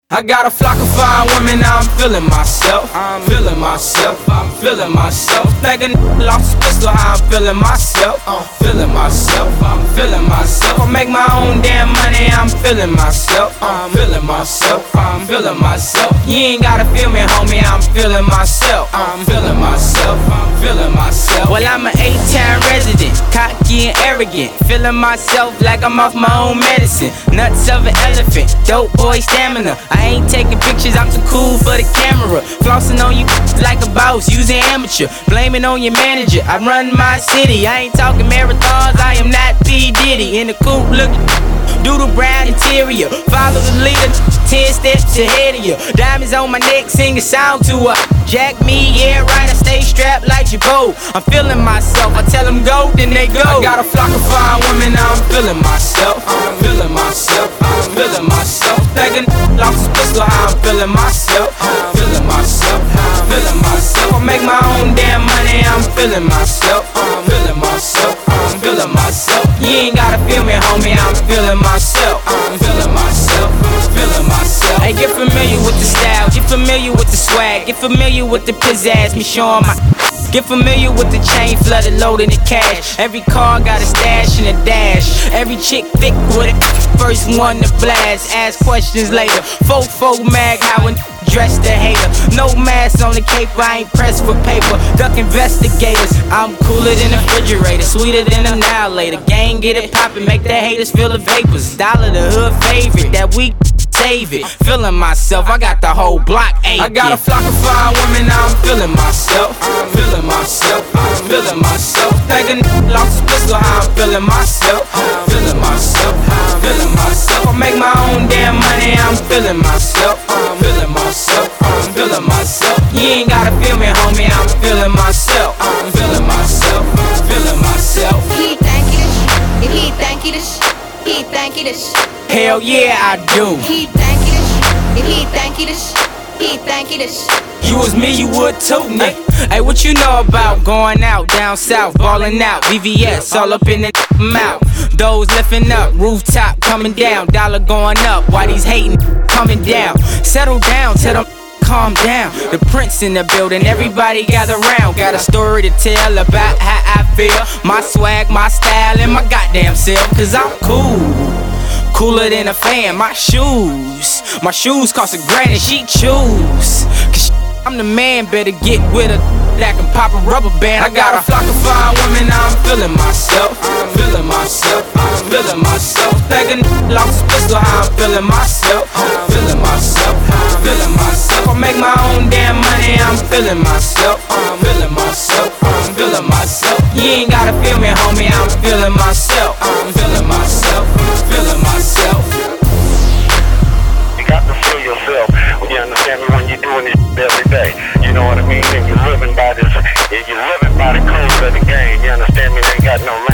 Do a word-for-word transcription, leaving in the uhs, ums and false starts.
I got a flock of fine women, now I'm feeling myself. I'm feeling myself, I'm feeling myself. Like a n*** lost his pistol, how I'm feeling myself. I'm feeling myself, I'm feeling myself. I make my own damn money, I'm feeling myself. I'm feeling myself, I'm feeling myself. You ain't gotta feel me, homie, I'm feeling myself. I'm feeling myself, I'm feeling myself. Well, I'm an eight-town resident, cocky and arrogant. Feeling myself like I'm off my own medicine. Nuts of an elephant, dope boy stamina. I ain't taking pictures, I'm too cool for the camera. Flossing on you like a boss, using amateur. Blaming on your manager, I run my city. I ain't talking marathons, I am not P. Diddy. In the coupe looking doodle brown interior. Follow the leader, ten steps ahead of you. Diamonds on my neck, sing a song to her. Jack me, yeah right, I stay strapped like Jabot. I'm feeling myself, I tell them go, then they go. I got a flock of fine women, now I'm feeling myself. I'm feeling myself, I'm feeling myself. Like a n*** lost his pistol, how I'm feeling myself. I'm feeling myself, I'm feeling myself. I make my own damn money, I'm feeling myself. I'm feeling myself, I'm feeling myself. You ain't gotta feel me, homie, I'm feeling myself. I'm feeling myself, I'm feeling myself. Hey, get familiar with the style, get familiar with the swag, get familiar with the pizzazz, me showing my. Get familiar with the chain flooded, loaded in cash. Every car got a stash and a dash. Every chick thick with it, first one to blast. Ask questions later. Fofo mag, how a dress the hater. No mask on the cape, I ain't pressed for paper. Duck investigators, I'm cooler than a refrigerator, sweeter than an annihilator. Gang get it poppin', make the haters feel the vapors. Dollar the hood favorite, that week save it. Feeling myself, I got the whole block aching. I got a flock of fine women, now I'm feeling myself. I'm feeling myself, I'm feeling myself. Like a n*** lost his pistol, how I'm feeling myself. I'm feeling myself, I'm feeling myself. I make my own damn money, I'm feeling myself. I'm feeling myself, I'm feeling myself. You ain't gotta feel me, homie, I'm feeling myself. I'm feeling myself, I'm feeling myself. He think he the shit, he think he the shit, he think he the shit. Hell yeah, I do. He think he the shit, he think he the shit, he think he the shit. You was me, you would too, nigga. Hey, what you know about going out down south, ballin' out, V V S all up in the mouth. Those lifting up, rooftop coming down, dollar going up. Why these hating coming down? Settle down, tell them calm down. The prince in the building, everybody gather round. Got a story to tell about how I feel. My swag, my style, and my goddamn self. Cause I'm cool. Cooler than a fan, my shoes. My shoes cost a grand and she choose. Cause I'm the man, better get with her that can pop a rubber band. I got a flock of fine women, now I'm feeling myself. I'm feeling myself, I'm feeling myself. Like a n*** lost his pistol, how I'm feeling myself. I'm feeling myself, I'm feeling myself. I make my own damn money, I'm feeling myself. I'm feeling myself, I'm feeling myself. You ain't gotta feel me, homie, I'm feeling myself. I'm feeling myself, I'm feeling myself. You got to feel yourself. You understand me when you're doing this every day. You know what I mean? And you're living by this, you're living by the codes of the game. You understand me? They ain't got no